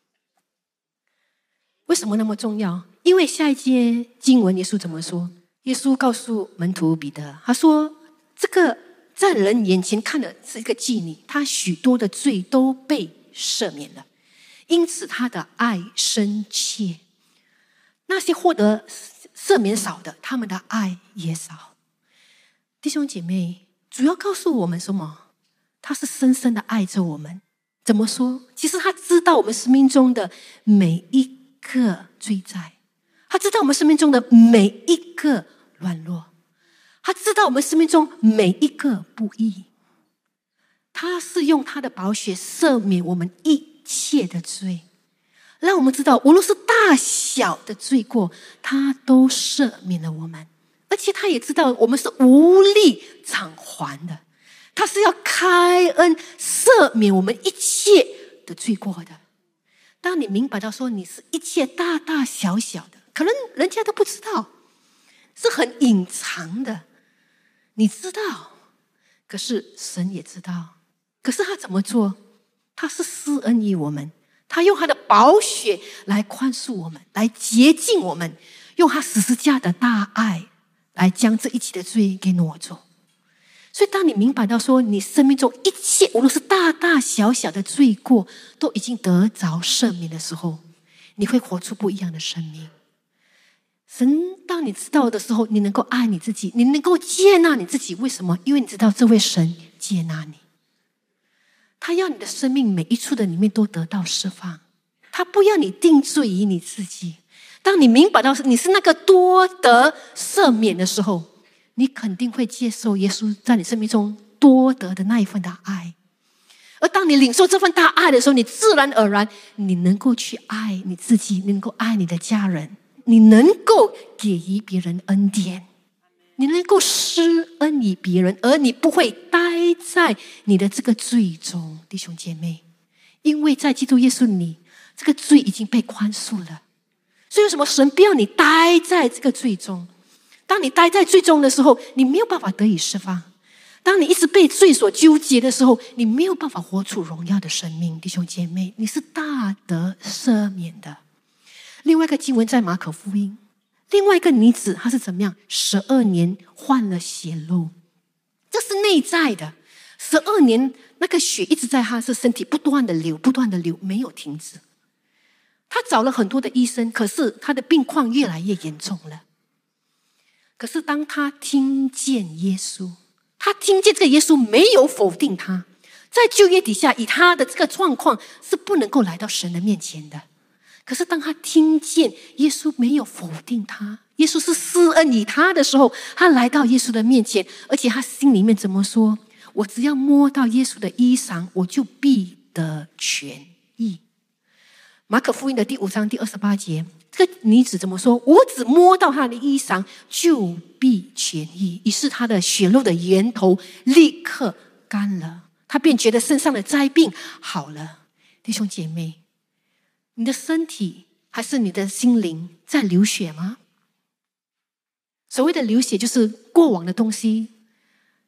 为什么那么重要？因为下一节经文耶稣怎么说？耶稣告诉门徒彼得，他说，这个在人眼前看的是一个妓女，她许多的罪都被赦免了，因此她的爱深切。那些获得赦免少的，他们的爱也少。弟兄姐妹，主要告诉我们什么？他是深深的爱着我们。怎么说？其实他知道我们生命中的每一个罪债，他知道我们生命中的每一个软弱，他知道我们生命中每一个不义。他是用他的宝血赦免我们一切的罪，让我们知道无论是大小的罪过，他都赦免了我们。而且他也知道我们是无力偿还的，他是要开恩赦免我们一切的罪过的。当你明白到说你是一切大大小小的，可能人家都不知道，是很隐藏的，你知道，可是神也知道。可是他怎么做？他是施恩于我们，他用他的宝血来宽恕我们，来洁净我们，用他十字架的大爱来将这一切的罪给挪走。所以当你明白到说你生命中一切无论是大大小小的罪过都已经得着赦免的时候，你会活出不一样的生命。神当你知道的时候，你能够爱你自己，你能够接纳你自己。为什么？因为你知道这位神接纳你，他要你的生命每一处的里面都得到释放，他不要你定罪于你自己。当你明白到你是那个多得赦免的时候，你肯定会接受耶稣在你生命中多得的那一份的爱。而当你领受这份大爱的时候，你自然而然你能够去爱你自己，你能够爱你的家人，你能够给予别人恩典，你能够施恩于别人，而你不会待在你的这个罪中。弟兄姐妹，因为在基督耶稣里，这个罪已经被宽恕了。所以为什么神不要你待在这个罪中？当你待在罪中的时候，你没有办法得以释放。当你一直被罪所纠结的时候，你没有办法活出荣耀的生命。弟兄姐妹，你是大得赦免的。另外一个经文在马可福音，另外一个女子她是怎么样？12年患了血漏，这是内在的。12年那个血一直在她的身体不断的流，不断的流，没有停止。她找了很多的医生，可是她的病况越来越严重了。可是当她听见耶稣，她听见这个耶稣没有否定她，在旧约底下以她的这个状况是不能够来到神的面前的。可是当她听见耶稣没有否定她，耶稣是施恩于她的时候，她来到耶稣的面前，而且她心里面怎么说？我只要摸到耶稣的衣裳，我就必得痊愈。马可福音的第5章第28节，这个女子怎么说？我只摸到她的衣裳就必痊愈。于是她的血漏的源头立刻干了，她便觉得身上的灾病好了。弟兄姐妹，你的身体还是你的心灵在流血吗？所谓的流血就是过往的东西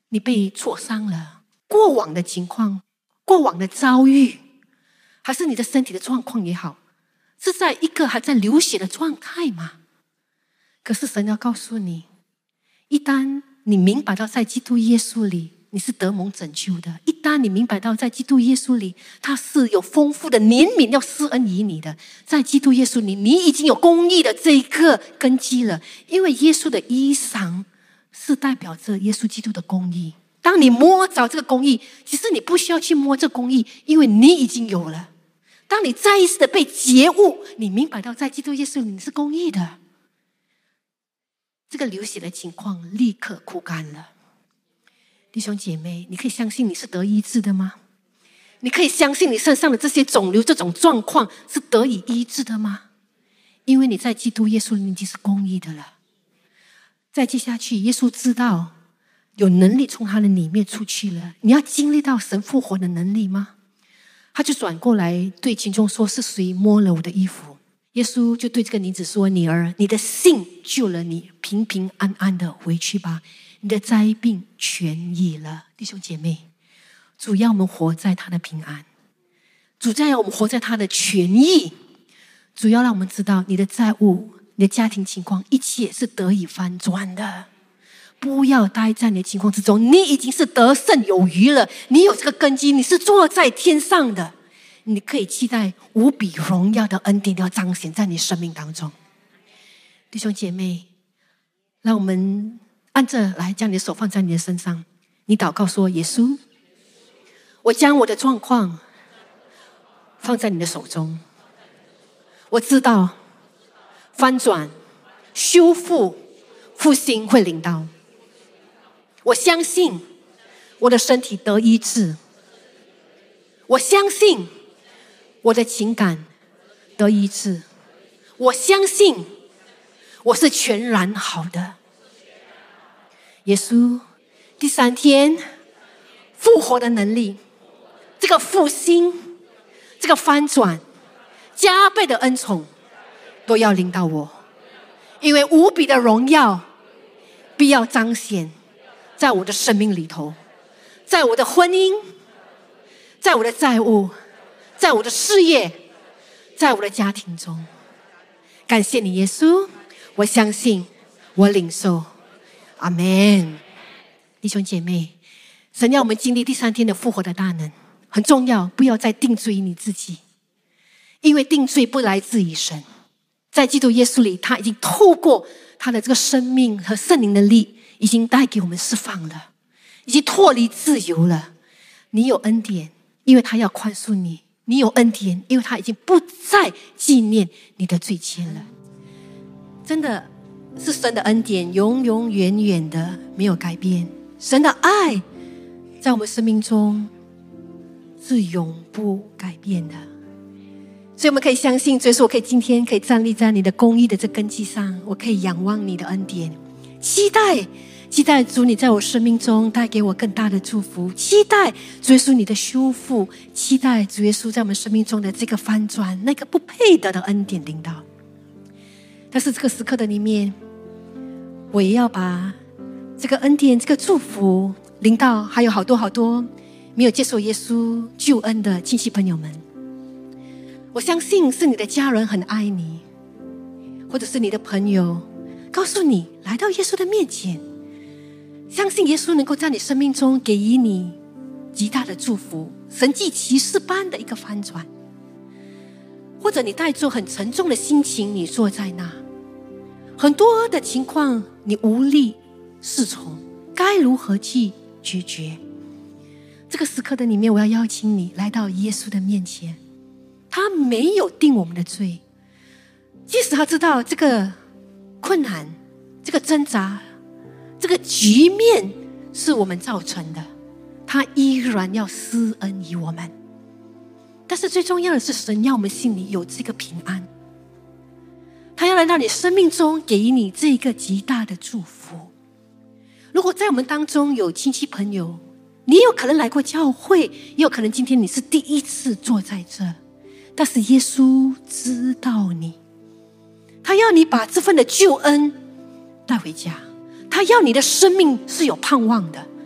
你被挫伤了，过往的情况，过往的遭遇，还是你的身体的状况也好，是在一个还在流血的状态吗？可是神要告诉你，一旦你明白到在基督耶稣里你是得蒙拯救的，一旦你明白到在基督耶稣里他是有丰富的怜悯要施恩于你的，在基督耶稣里你已经有公义的这一个根基了。因为耶稣的衣裳是代表着耶稣基督的公义，当你摸着这个公义，其实你不需要去摸这公义，因为你已经有了。当你再一次的被觉悟，你明白到在基督耶稣里你是公义的，这个流血的情况立刻枯干了。弟兄姐妹，你可以相信你是得医治的吗？你可以相信你身上的这些肿瘤这种状况是得以医治的吗？因为你在基督耶稣里已经是公义的了。再接下去，耶稣知道有能力从他的里面出去了，你要经历到神复活的能力吗？他就转过来对群众说，是谁摸了我的衣服？耶稣就对这个女子说，女儿，你的信救了你，平平安安的回去吧，你的灾病痊愈了。弟兄姐妹，主要我们活在他的平安，主要我们活在他的痊愈，主要让我们知道你的债务，你的家庭情况，一切是得以翻转的。不要待在你的情况之中，你已经是得胜有余了，你有这个根基，你是坐在天上的，你可以期待无比荣耀的恩典要彰显在你生命当中。弟兄姐妹，让我们按着来，将你的手放在你的身上，你祷告说，耶稣，我将我的状况放在你的手中，我知道翻转、修复、复兴会临到，我相信我的身体得医治，我相信我的情感得医治，我相信我是全然好的。耶稣，第3天复活的能力，这个复兴，这个翻转，加倍的恩宠都要临到我，因为无比的荣耀必要彰显在我的生命里头，在我的婚姻，在我的债务，在我的事业，在我的家庭中。感谢你耶稣，我相信，我领受，阿们。弟兄姐妹，神要我们经历第3天的复活的大能，很重要，不要再定罪于你自己，因为定罪不来自于神。在基督耶稣里，他已经透过他的这个生命和圣灵的力，已经带给我们释放了，已经脱离自由了。你有恩典，因为他要宽恕你；你有恩典，因为他已经不再纪念你的罪愆了。真的是神的恩典永永远远的没有改变，神的爱在我们生命中是永不改变的。所以我们可以相信，所以说我可以今天可以站立在你的公义的这根基上，我可以仰望你的恩典，期待主你在我生命中带给我更大的祝福，期待主耶稣你的修复，期待主耶稣在我们生命中的这个翻转，那个不配得的恩典领导。但是这个时刻的里面，我也要把这个恩典这个祝福领到还有好多好多没有接受耶稣救恩的亲戚朋友们。我相信是你的家人很爱你，或者是你的朋友告诉你来到耶稣的面前，相信耶稣能够在你生命中给予你极大的祝福，神迹奇事般的一个翻转。或者你带着很沉重的心情，你坐在那，很多的情况你无力适从，该如何去解决？这个时刻的里面，我要邀请你来到耶稣的面前，他没有定我们的罪，即使他知道这个困难，这个挣扎，这个局面是我们造成的，他依然要施恩于我们。但是最重要的是，神要我们心里有这个平安，他要来到你生命中给予你这个极大的祝福。如果在我们当中有亲戚朋友，你有可能来过教会，也有可能今天你是第一次坐在这，但是耶稣知道你，他要你把这份的救恩带回家，他要你的生命是有盼望的，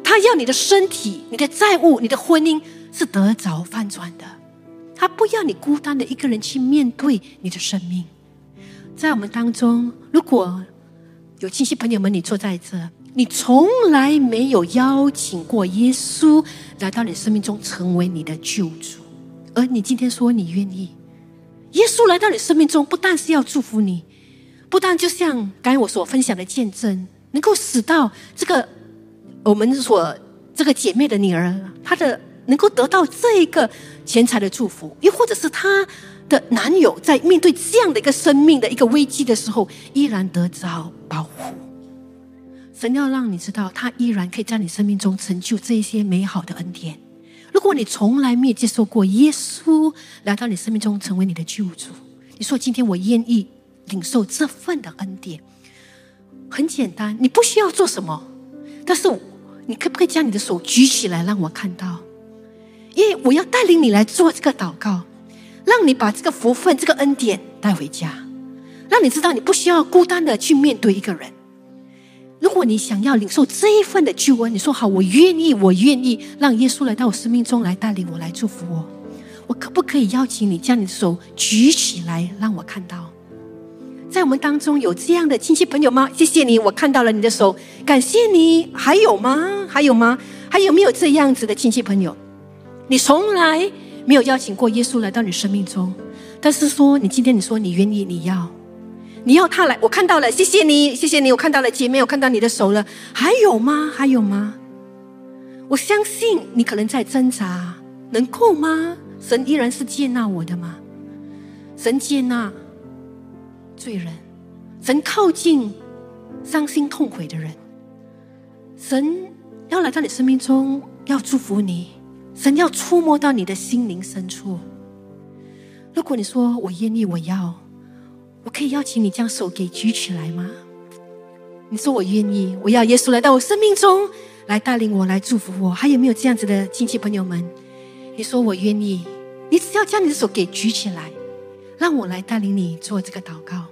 他要你的身体、你的债务、你的婚姻是得着翻转的。他不要你孤单的一个人去面对你的生命。在我们当中，如果有亲戚朋友们，你坐在这，你从来没有邀请过耶稣来到你生命中成为你的救主，而你今天说你愿意，耶稣来到你生命中，不但是要祝福你，不但就像刚才我所分享的见证，能够使到这个我们这个姐妹的女儿，她的能够得到这一个钱财的祝福，又或者是她的男友在面对这样的一个生命的一个危机的时候，依然得着保护。神要让你知道，他依然可以在你生命中成就这一些美好的恩典。如果你从来没有接受过耶稣来到你生命中成为你的救主，你说今天我愿意领受这份的恩典，很简单，你不需要做什么，但是你可不可以将你的手举起来让我看到？因为我要带领你来做这个祷告，让你把这个福分、这个恩典带回家，让你知道你不需要孤单的去面对一个人。如果你想要领受这一份的救恩，你说好，我愿意让耶稣来到我生命中来带领我，来祝福我。我可不可以邀请你将你的手举起来让我看到？在我们当中有这样的亲戚朋友吗？谢谢你，我看到了你的手，感谢你。还有吗？还有没有这样子的亲戚朋友？你从来没有邀请过耶稣来到你生命中，但是说你今天你说你愿意，你要他来，我看到了，谢谢你，我看到了姐妹，我看到你的手了。还有吗？我相信你可能在挣扎，能够吗？神依然是接纳我的吗？神接纳罪人，神靠近伤心痛悔的人，神要来到你生命中，要祝福你，神要触摸到你的心灵深处。如果你说我愿意，我可以邀请你将手给举起来吗？你说我愿意，我要耶稣来到我生命中，来带领我，来祝福我。还有没有这样子的亲戚朋友们？你说我愿意，你只要将你的手给举起来，让我来带领你做这个祷告，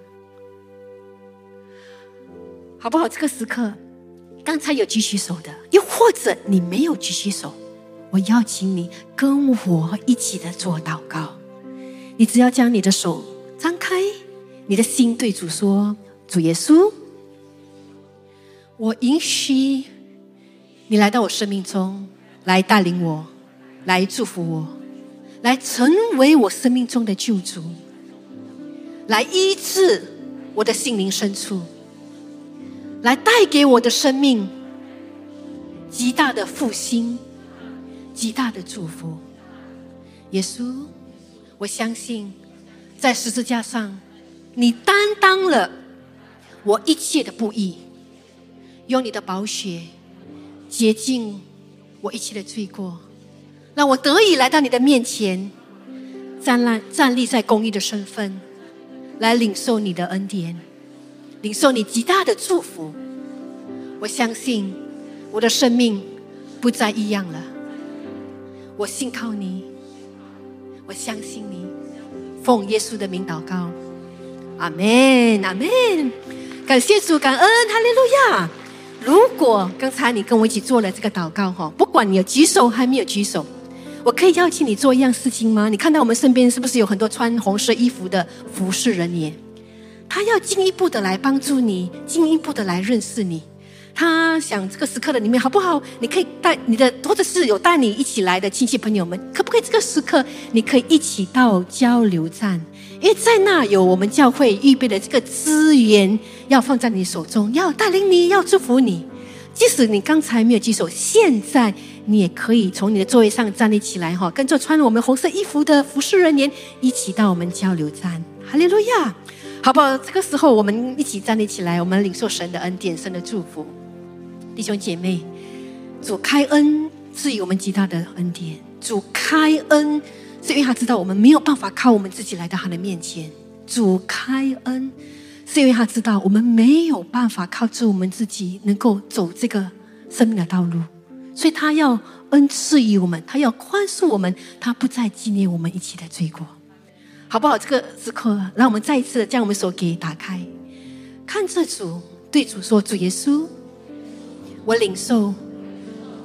好不好？这个时刻刚才有举起手的，又或者你没有举起手，我邀请你跟我一起的做祷告。你只要将你的手张开，你的心对主说，主耶稣，我允许你来到我生命中，来带领我，来祝福我，来成为我生命中的救主，来医治我的心灵深处，来带给我的生命极大的复兴，极大的祝福。耶稣，我相信在十字架上你担当了我一切的不义，用你的宝血洁净我一切的罪过，让我得以来到你的面前，站立在公义的身份，来领受你的恩典，领受你极大的祝福。我相信我的生命不再一样了，我信靠你，我相信你，奉耶稣的名祷告，阿们，阿们。感谢主，感恩，哈利路亚。如果刚才你跟我一起做了这个祷告，不管你有举手还没有举手，我可以邀请你做一样事情吗？你看到我们身边是不是有很多穿红色衣服的服侍人员？他要进一步的来帮助你，进一步的来认识你。他想这个时刻的里面好不好？你可以带你的，或者是有带你一起来的亲戚朋友们，可不可以这个时刻你可以一起到交流站，因为在那有我们教会预备的这个资源要放在你手中，要带领你，要祝福你。即使你刚才没有举手，现在你也可以从你的座位上站立起来，跟着穿我们红色衣服的服侍人员一起到我们交流站。哈利路亚，好不好？这个时候我们一起站立起来，我们领受神的恩典，神的祝福。弟兄姐妹，主开恩赐予我们极大的恩典，主开恩是因为他知道我们没有办法靠我们自己来到他的面前，主开恩是因为他知道我们没有办法靠着我们自己能够走这个生命的道路，所以他要恩赐予我们，他要宽恕我们，他不再纪念我们一起的罪过，好不好？这个时刻让我们再一次将我们手给打开，看着主，对主说，主耶稣，我领受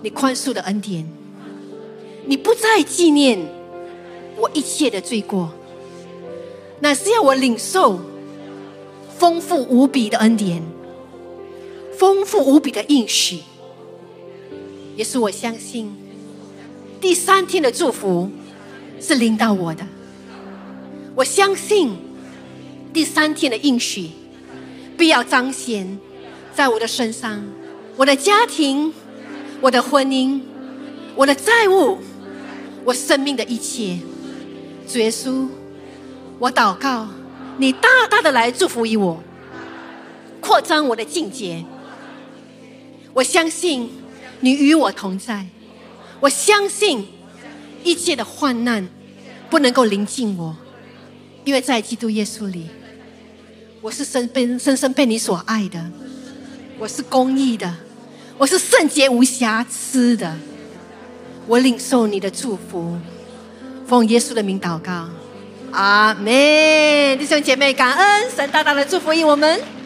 你宽恕的恩典，你不再纪念我一切的罪过，乃是要我领受丰富无比的恩典，丰富无比的应许。也是我相信第3天的祝福是临到我的，我相信第3天的应许必要彰显在我的身上，我的家庭，我的婚姻，我的债务，我生命的一切。主耶稣，我祷告你大大的来祝福于我，扩张我的境界。我相信你与我同在，我相信一切的患难不能够临近我，因为在基督耶稣里，我是深深被你所爱的，我是公义的，我是圣洁无瑕疵的。我领受你的祝福，奉耶稣的名祷告，阿们。弟兄姐妹，感恩神大大的祝福于我们。